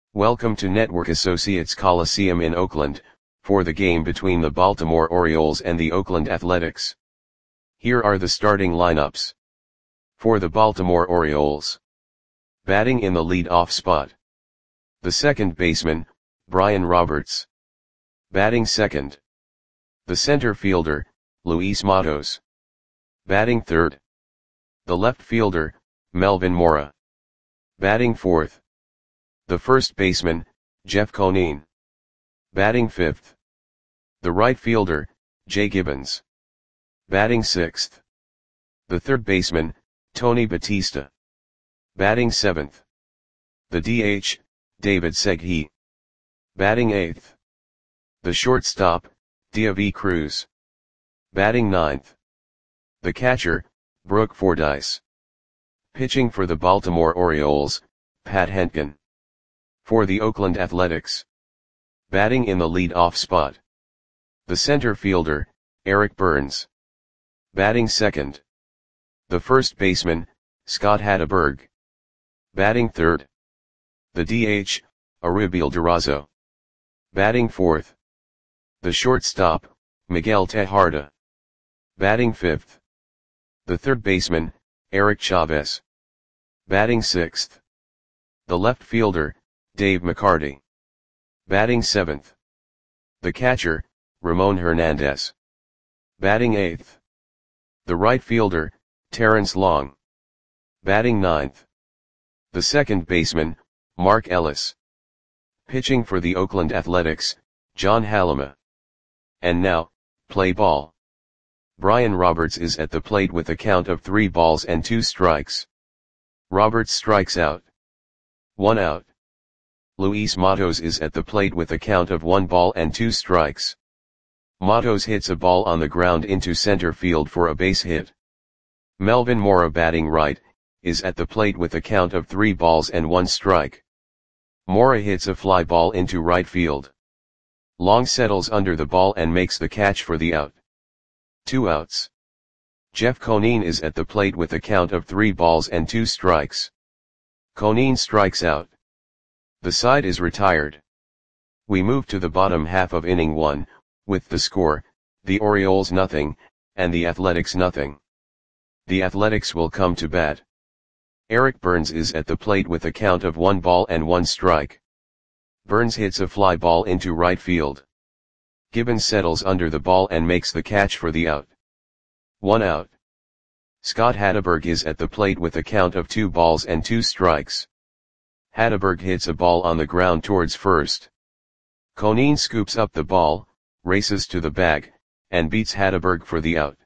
Welcome to Network Associates Coliseum in Oakland, for the game between the Baltimore Orioles and the Oakland Athletics. Here are the starting lineups. For the Baltimore Orioles. Batting in the lead-off spot. The second baseman, Brian Roberts. Batting second. The center fielder, Luis Matos. Batting third. The left fielder, Melvin Mora. Batting fourth. The first baseman, Jeff Conine. Batting fifth. The right fielder, Jay Gibbons. Batting sixth. The third baseman, Tony Batista. Batting seventh. The DH, David Segui. Batting eighth. The shortstop, Deivi Cruz. Batting ninth. The catcher, Brooke Fordyce. Pitching for the Baltimore Orioles, Pat Hentgen. For the Oakland Athletics. Batting in the lead-off spot. The center fielder, Eric Burns. Batting second. The first baseman, Scott Hatteberg. Batting third. The DH, Arubiel Durazo. Batting fourth. The shortstop, Miguel Tejada. Batting fifth. The third baseman, Eric Chavez. Batting sixth. The left fielder, Dave McCarty. Batting seventh. The catcher, Ramon Hernandez. Batting eighth. The right fielder, Terrence Long. Batting ninth. The second baseman, Mark Ellis. Pitching for the Oakland Athletics, John Halama. And now, play ball. Brian Roberts is at the plate with a count of 3 balls and 2 strikes. Roberts strikes out. 1 out. Luis Matos is at the plate with a count of 1 ball and 2 strikes. Matos hits a ball on the ground into center field for a base hit. Melvin Mora, batting right, is at the plate with a count of 3 balls and 1 strike. Mora hits a fly ball into right field. Long settles under the ball and makes the catch for the out. 2 outs. Jeff Conine is at the plate with a count of 3 balls and 2 strikes. Conine strikes out. The side is retired. We move to the bottom half of inning 1, with the score, the Orioles nothing, and the Athletics nothing. The Athletics will come to bat. Eric Burns is at the plate with a count of 1 ball and 1 strike. Burns hits a fly ball into right field. Gibbons settles under the ball and makes the catch for the out. 1 out. Scott Hatteberg is at the plate with a count of 2 balls and 2 strikes. Hatteberg hits a ball on the ground towards first. Conine scoops up the ball, races to the bag, and beats Hatteberg for the out.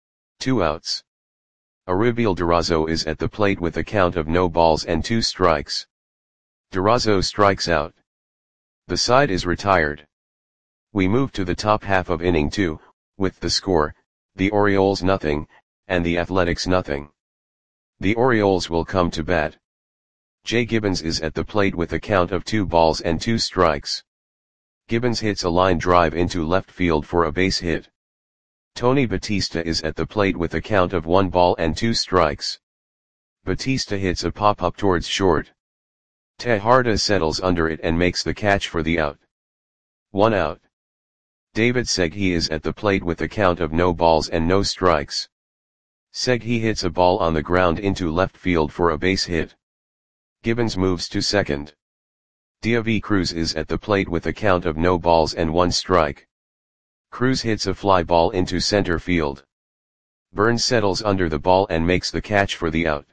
2 outs. Arubiel Durazo is at the plate with a count of no balls and 2 strikes. Durazo strikes out. The side is retired. We move to the top half of inning 2, with the score, the Orioles nothing, and the Athletics nothing. The Orioles will come to bat. Jay Gibbons is at the plate with a count of 2 balls and 2 strikes. Gibbons hits a line drive into left field for a base hit. Tony Batista is at the plate with a count of 1 ball and 2 strikes. Batista hits a pop-up towards short. Tejada settles under it and makes the catch for the out. 1 out. David Segui is at the plate with a count of no balls and no strikes. Segui hits a ball on the ground into left field for a base hit. Gibbons moves to second. Deivi Cruz is at the plate with a count of no balls and 1 strike. Cruz hits a fly ball into center field. Burns settles under the ball and makes the catch for the out.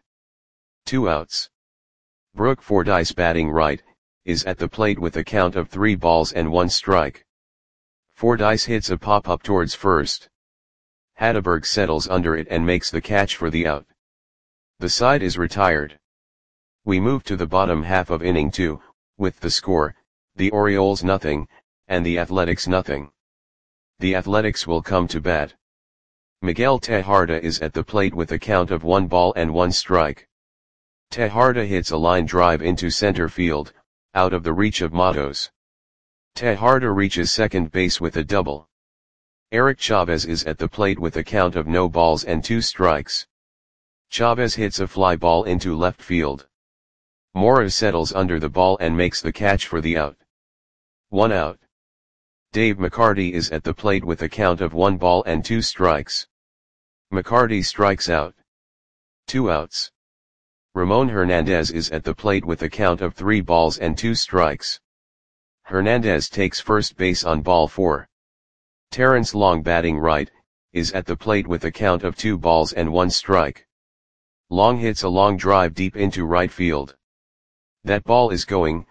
2 outs. Brooke Fordyce, batting right, is at the plate with a count of 3 balls and 1 strike. Fordyce hits a pop-up towards first. Hatteberg settles under it and makes the catch for the out. The side is retired. We move to the bottom half of inning 2, with the score, the Orioles nothing, and the Athletics nothing. The Athletics will come to bat. Miguel Tejada is at the plate with a count of 1 ball and 1 strike. Tejada hits a line drive into center field, out of the reach of Matos. Tejada reaches second base with a double. Eric Chavez is at the plate with a count of no balls and 2 strikes. Chavez hits a fly ball into left field. Mora settles under the ball and makes the catch for the out. 1 out. Dave McCarty is at the plate with a count of 1 ball and 2 strikes. McCarty strikes out. 2 outs. Ramon Hernandez is at the plate with a count of 3 balls and 2 strikes. Hernandez takes first base on ball 4. Terrence Long, batting right, is at the plate with a count of 2 balls and 1 strike. Long hits a long drive deep into right field. That ball is gone.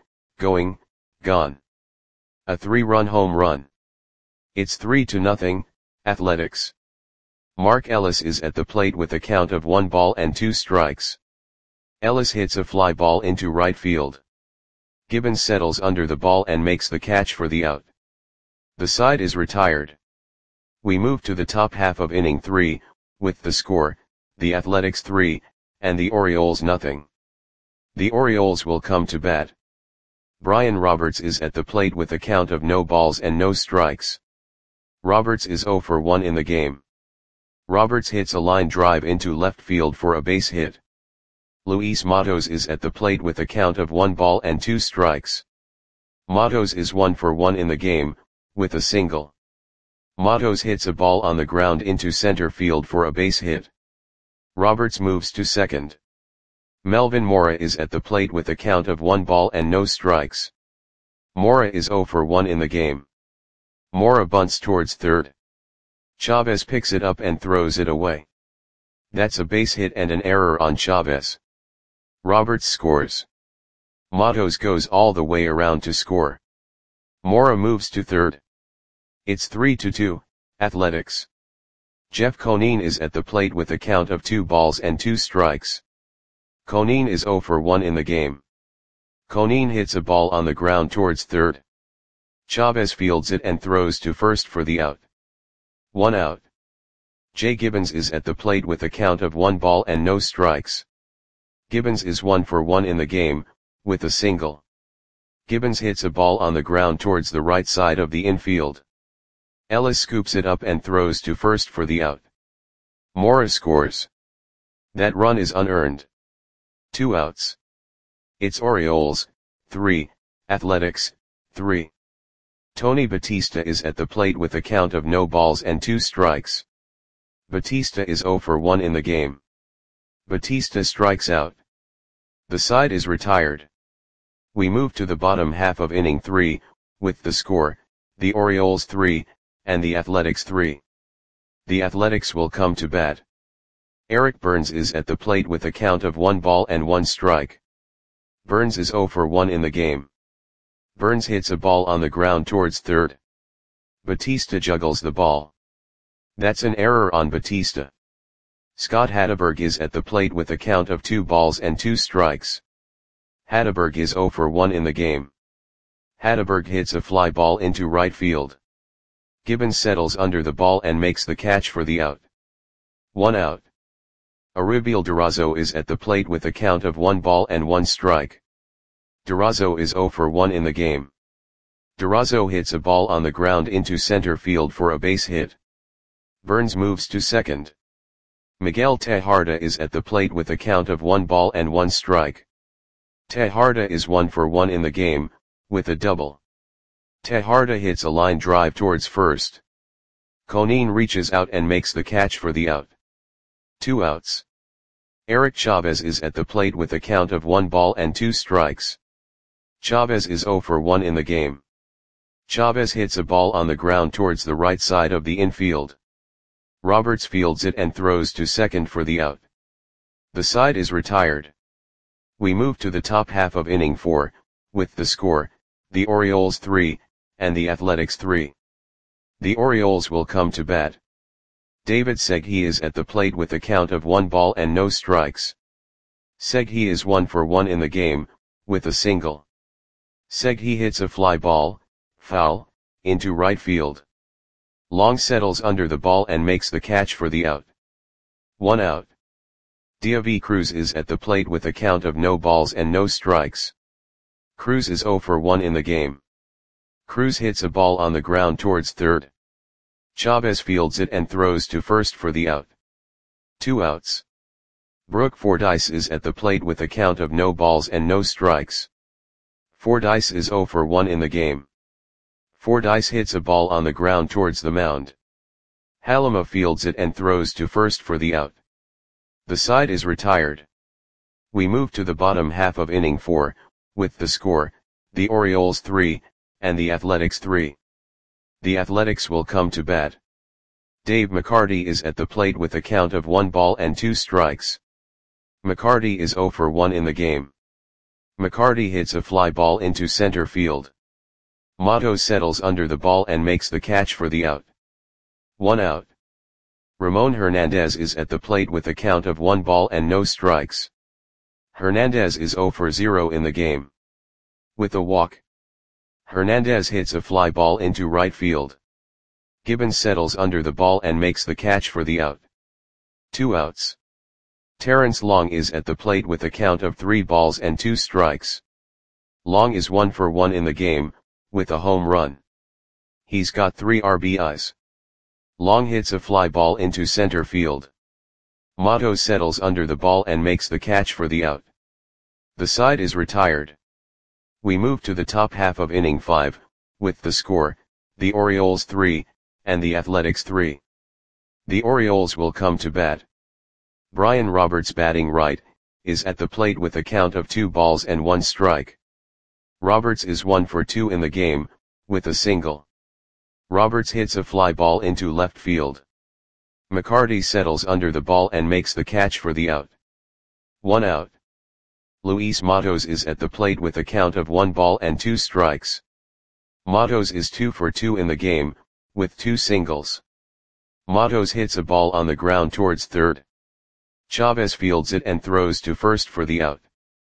A 3-run home run. It's 3-0, Athletics. Mark Ellis is at the plate with a count of 1 ball and 2 strikes. Ellis hits a fly ball into right field. Gibbons settles under the ball and makes the catch for the out. The side is retired. We move to the top half of inning 3, with the score, the Athletics 3, and the Orioles nothing. The Orioles will come to bat. Brian Roberts is at the plate with a count of no balls and no strikes. Roberts is 0 for 1 in the game. Roberts hits a line drive into left field for a base hit. Luis Matos is at the plate with a count of 1 ball and 2 strikes. Matos is 1 for 1 in the game, with a single. Matos hits a ball on the ground into center field for a base hit. Roberts moves to second. Melvin Mora is at the plate with a count of 1 ball and no strikes. Mora is 0 for 1 in the game. Mora bunts towards third. Chavez picks it up and throws it away. That's a base hit and an error on Chavez. Roberts scores. Matos goes all the way around to score. Mora moves to third. It's 3-2, Athletics. Jeff Conine is at the plate with a count of 2 balls and 2 strikes. Conine is 0 for 1 in the game. Conine hits a ball on the ground towards third. Chavez fields it and throws to first for the out. 1 out. Jay Gibbons is at the plate with a count of 1 ball and no strikes. Gibbons is 1 for 1 in the game, with a single. Gibbons hits a ball on the ground towards the right side of the infield. Ellis scoops it up and throws to first for the out. Mora scores. That run is unearned. 2 outs. It's Orioles, 3, Athletics, 3. Tony Batista is at the plate with a count of no balls and 2 strikes. Batista is 0 for 1 in the game. Batista strikes out. The side is retired. We move to the bottom half of inning 3, with the score, the Orioles 3, and the Athletics 3. The Athletics will come to bat. Eric Burns is at the plate with a count of 1 ball and 1 strike. Burns is 0 for 1 in the game. Burns hits a ball on the ground towards third. Batista juggles the ball. That's an error on Batista. Scott Hatteberg is at the plate with a count of 2 balls and 2 strikes. Hatteberg is 0 for 1 in the game. Hatteberg hits a fly ball into right field. Gibbons settles under the ball and makes the catch for the out. 1 out. Aribiel Durazo is at the plate with a count of 1 ball and 1 strike. Durazo is 0 for 1 in the game. Durazo hits a ball on the ground into center field for a base hit. Burns moves to second. Miguel Tejada is at the plate with a count of 1 ball and 1 strike. Tejada is 1 for 1 in the game, with a double. Tejada hits a line drive towards first. Conine reaches out and makes the catch for the out. 2 outs. Eric Chavez is at the plate with a count of 1 ball and 2 strikes. Chavez is 0 for 1 in the game. Chavez hits a ball on the ground towards the right side of the infield. Roberts fields it and throws to second for the out. The side is retired. We move to the top half of inning 4, with the score, the Orioles 3, and the Athletics 3. The Orioles will come to bat. David Segui is at the plate with a count of 1 ball and no strikes. Segui is 1 for 1 in the game, with a single. Segui hits a fly ball, foul, into right field. Long settles under the ball and makes the catch for the out. 1 out. Deivi Cruz is at the plate with a count of no balls and no strikes. Cruz is 0 for 1 in the game. Cruz hits a ball on the ground towards third. Chavez fields it and throws to first for the out. 2 outs. Brooke Fordyce is at the plate with a count of no balls and no strikes. Fordyce is 0 for 1 in the game. Fordyce hits a ball on the ground towards the mound. Halima fields it and throws to first for the out. The side is retired. We move to the bottom half of inning 4, with the score, the Orioles 3, and the Athletics 3. The Athletics will come to bat. Dave McCarty is at the plate with a count of 1 ball and 2 strikes. McCarty is 0 for 1 in the game. McCarty hits a fly ball into center field. Matos settles under the ball and makes the catch for the out. 1 out. Ramon Hernandez is at the plate with a count of 1 ball and no strikes. Hernandez is 0 for 0 in the game. With a walk, Hernandez hits a fly ball into right field. Gibbons settles under the ball and makes the catch for the out. 2 outs. Terrence Long is at the plate with a count of 3 balls and 2 strikes. Long is 1 for 1 in the game, with a home run. He's got 3 RBIs. Long hits a fly ball into center field. Matos settles under the ball and makes the catch for the out. The side is retired. We move to the top half of inning 5, with the score, the Orioles 3, and the Athletics 3. The Orioles will come to bat. Brian Roberts, batting right, is at the plate with a count of 2 balls and 1 strike. Roberts is 1 for 2 in the game, with a single. Roberts hits a fly ball into left field. McCarty settles under the ball and makes the catch for the out. 1 out. Luis Matos is at the plate with a count of 1 ball and 2 strikes. Matos is 2 for 2 in the game, with 2 singles. Matos hits a ball on the ground towards third. Chavez fields it and throws to first for the out.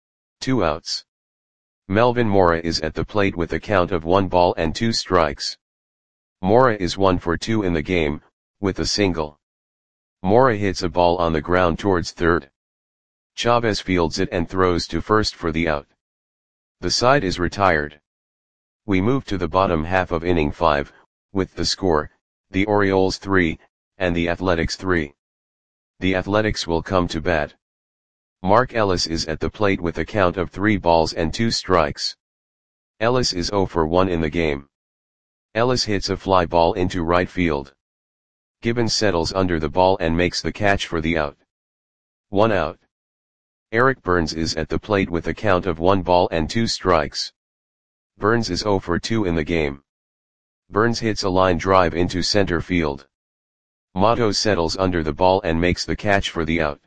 2 outs. Melvin Mora is at the plate with a count of 1 ball and 2 strikes. Mora is 1 for 2 in the game, with a single. Mora hits a ball on the ground towards third. Chavez fields it and throws to first for the out. The side is retired. We move to the bottom half of inning 5, with the score, the Orioles 3, and the Athletics 3. The Athletics will come to bat. Mark Ellis is at the plate with a count of 3 balls and 2 strikes. Ellis is 0 for 1 in the game. Ellis hits a fly ball into right field. Gibbons settles under the ball and makes the catch for the out. 1 out. Eric Burns is at the plate with a count of 1 ball and 2 strikes. Burns is 0 for 2 in the game. Burns hits a line drive into center field. Matos settles under the ball and makes the catch for the out.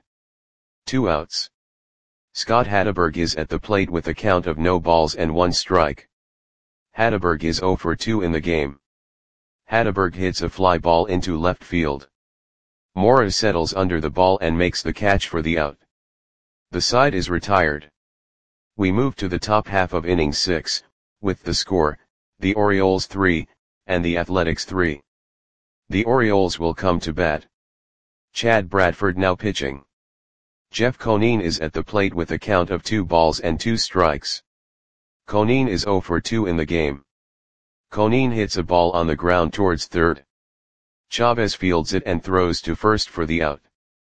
2 outs. Scott Hatteberg is at the plate with a count of no balls and 1 strike. Hatteberg is 0 for 2 in the game. Hatteberg hits a fly ball into left field. Mora settles under the ball and makes the catch for the out. The side is retired. We move to the top half of inning 6, with the score, the Orioles 3, and the Athletics 3. The Orioles will come to bat. Chad Bradford now pitching. Jeff Conine is at the plate with a count of 2 balls and 2 strikes. Conine is 0 for 2 in the game. Conine hits a ball on the ground towards third. Chavez fields it and throws to first for the out.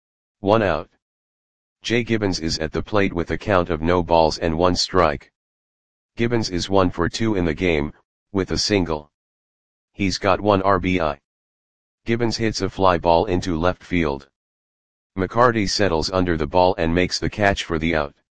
1 out. Jay Gibbons is at the plate with a count of no balls and 1 strike. Gibbons is 1 for 2 in the game, with a single. He's got 1 RBI. Gibbons hits a fly ball into left field. McCarty settles under the ball and makes the catch for the out.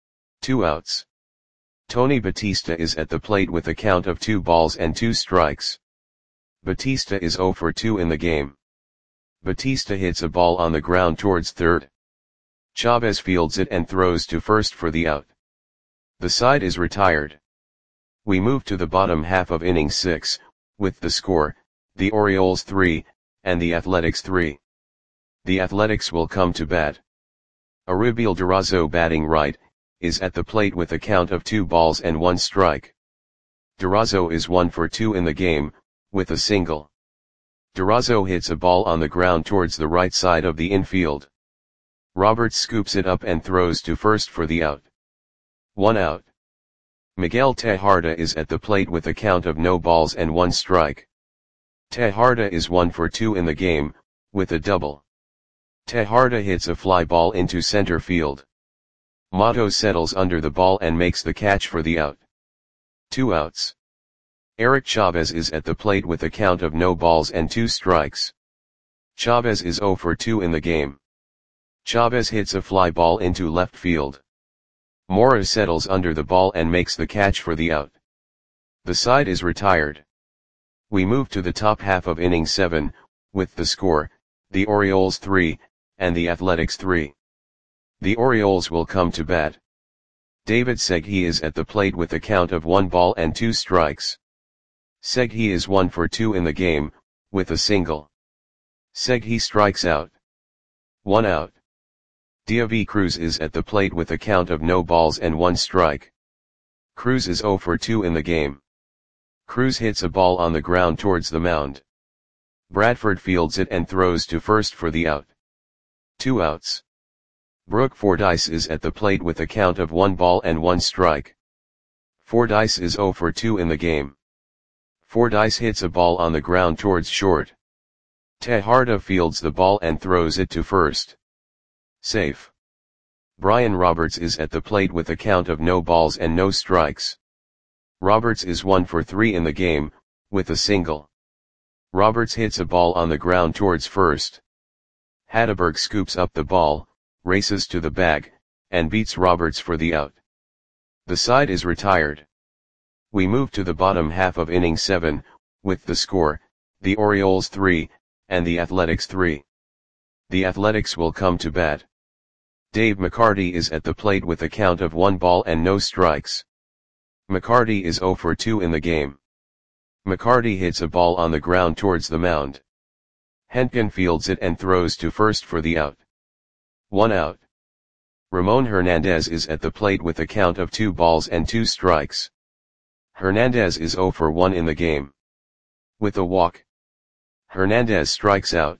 2 outs. Tony Batista is at the plate with a count of 2 balls and 2 strikes. Batista is 0 for 2 in the game. Batista hits a ball on the ground towards third. Chavez fields it and throws to first for the out. The side is retired. We move to the bottom half of inning 6, with the score, the Orioles 3, and the Athletics 3. The Athletics will come to bat. Aribiel Durazo, batting right, is at the plate with a count of 2 balls and 1 strike. Durazo is 1 for 2 in the game, with a single. Durazo hits a ball on the ground towards the right side of the infield. Roberts scoops it up and throws to first for the out. 1 out. Miguel Tejada is at the plate with a count of no balls and 1 strike. Tejada is 1 for 2 in the game, with a double. Tejarda hits a fly ball into center field. Matos settles under the ball and makes the catch for the out. 2 outs. Eric Chavez is at the plate with a count of no balls and 2 strikes. Chavez is 0 for 2 in the game. Chavez hits a fly ball into left field. Mora settles under the ball and makes the catch for the out. The side is retired. We move to the top half of inning 7, with the score, the Orioles 3, and the Athletics 3. The Orioles will come to bat. David Segui is at the plate with a count of 1 ball and 2 strikes. Segui is 1 for 2 in the game, with a single. Segui strikes out. 1 out. Diaby Cruz is at the plate with a count of no balls and 1 strike. Cruz is 0 for 2 in the game. Cruz hits a ball on the ground towards the mound. Bradford fields it and throws to first for the out. 2 outs. Brooke Fordyce is at the plate with a count of 1 ball and 1 strike. Fordyce is 0 for 2 in the game. Fordyce hits a ball on the ground towards short. Tejarda fields the ball and throws it to first. Safe. Brian Roberts is at the plate with a count of no balls and no strikes. Roberts is 1 for 3 in the game, with a single. Roberts hits a ball on the ground towards first. Hatteberg scoops up the ball, races to the bag, and beats Roberts for the out. The side is retired. We move to the bottom half of inning 7, with the score, the Orioles 3, and the Athletics 3. The Athletics will come to bat. Dave McCarty is at the plate with a count of 1 ball and no strikes. McCarty is 0 for 2 in the game. McCarty hits a ball on the ground towards the mound. Henkin fields it and throws to first for the out. 1 out. Ramon Hernandez is at the plate with a count of 2 balls and 2 strikes. Hernandez is 0 for 1 in the game. With a walk, Hernandez strikes out.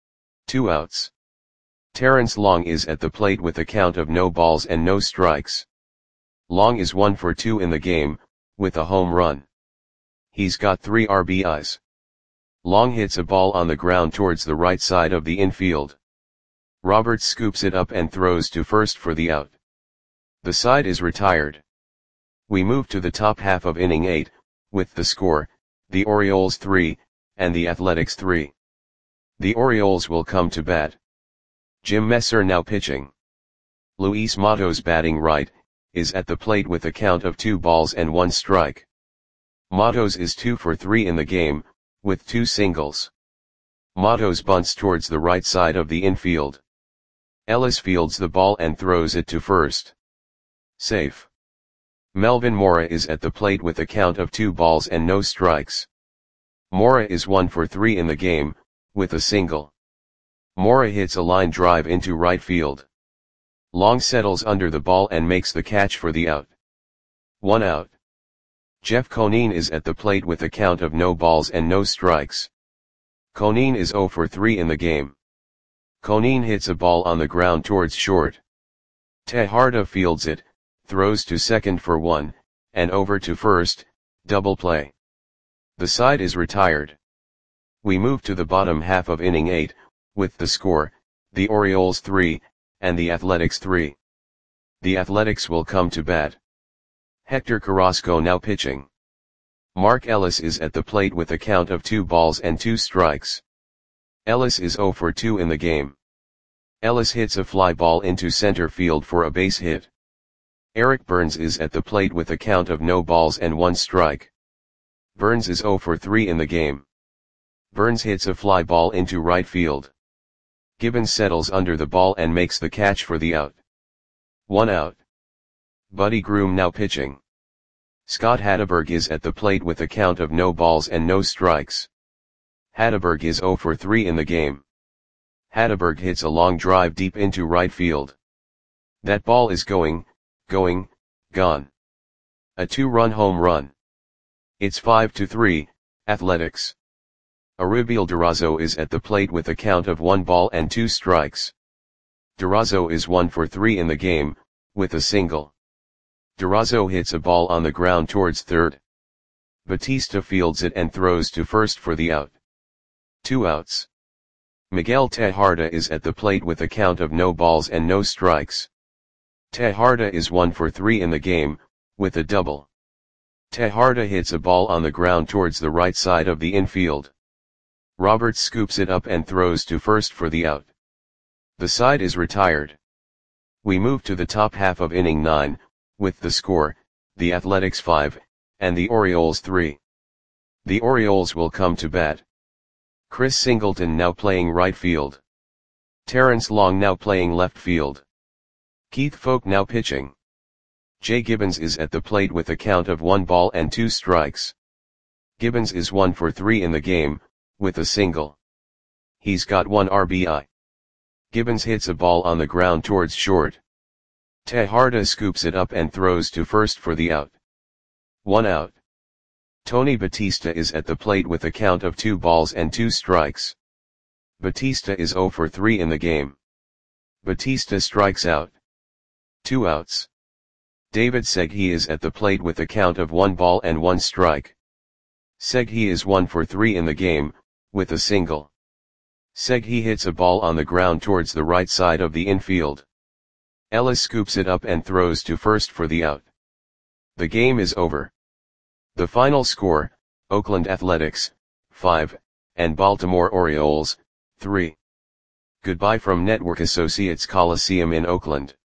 2 outs. Terrence Long is at the plate with a count of no balls and no strikes. Long is 1 for 2 in the game, with a home run. He's got 3 RBIs. Long hits a ball on the ground towards the right side of the infield. Roberts scoops it up and throws to first for the out. The side is retired. We move to the top half of inning 8, with the score, the Orioles 3, and the Athletics 3. The Orioles will come to bat. Jim Messer now pitching. Luis Matos batting right, is at the plate with a count of 2 balls and 1 strike. Matos is 2 for 3 in the game, with 2 singles. Matos bunts towards the right side of the infield. Ellis fields the ball and throws it to first. Safe. Melvin Mora is at the plate with a count of 2 balls and no strikes. Mora is 1 for 3 in the game, with a single. Mora hits a line drive into right field. Long settles under the ball and makes the catch for the out. 1 out. Jeff Conine is at the plate with a count of no balls and no strikes. Conine is 0 for 3 in the game. Conine hits a ball on the ground towards short. Tejarda fields it, throws to second for 1, and over to first, double play. The side is retired. We move to the bottom half of inning 8, with the score, the Orioles 3, and the Athletics 3. The Athletics will come to bat. Hector Carrasco now pitching. Mark Ellis is at the plate with a count of 2 balls and 2 strikes. Ellis is 0 for 2 in the game. Ellis hits a fly ball into center field for a base hit. Eric Burns is at the plate with a count of no balls and 1 strike. Burns is 0 for 3 in the game. Burns hits a fly ball into right field. Gibbons settles under the ball and makes the catch for the out. 1 out. Buddy Groom now pitching. Scott Hatteberg is at the plate with a count of no balls and no strikes. Hatteberg is 0 for 3 in the game. Hatteberg hits a long drive deep into right field. That ball is gone. A 2-run home run. It's 5-3, Athletics. Arubiel Durazo is at the plate with a count of 1 ball and 2 strikes. Durazo is 1 for 3 in the game, with a single. Durazo hits a ball on the ground towards third. Batista fields it and throws to first for the out. 2 outs. Miguel Tejada is at the plate with a count of no balls and no strikes. Tejada is 1 for 3 in the game, with a double. Tejada hits a ball on the ground towards the right side of the infield. Roberts scoops it up and throws to first for the out. The side is retired. We move to the top half of inning 9, with the score, the Athletics 5, and the Orioles 3. The Orioles will come to bat. Chris Singleton now playing right field. Terrence Long now playing left field. Keith Foulke now pitching. Jay Gibbons is at the plate with a count of 1 ball and 2 strikes. Gibbons is 1 for 3 in the game, with a single. He's got 1 RBI. Gibbons hits a ball on the ground towards short. Tejada scoops it up and throws to first for the out. 1 out. Tony Batista is at the plate with a count of 2 balls and 2 strikes. Batista is 0 for 3 in the game. Batista strikes out. 2 outs. David Segui is at the plate with a count of 1 ball and 1 strike. Segui is 1 for 3 in the game, with a single. Segui hits a ball on the ground towards the right side of the infield. Ellis scoops it up and throws to first for the out. The game is over. The final score, Oakland Athletics, 5, and Baltimore Orioles, 3. Goodbye from Network Associates Coliseum in Oakland.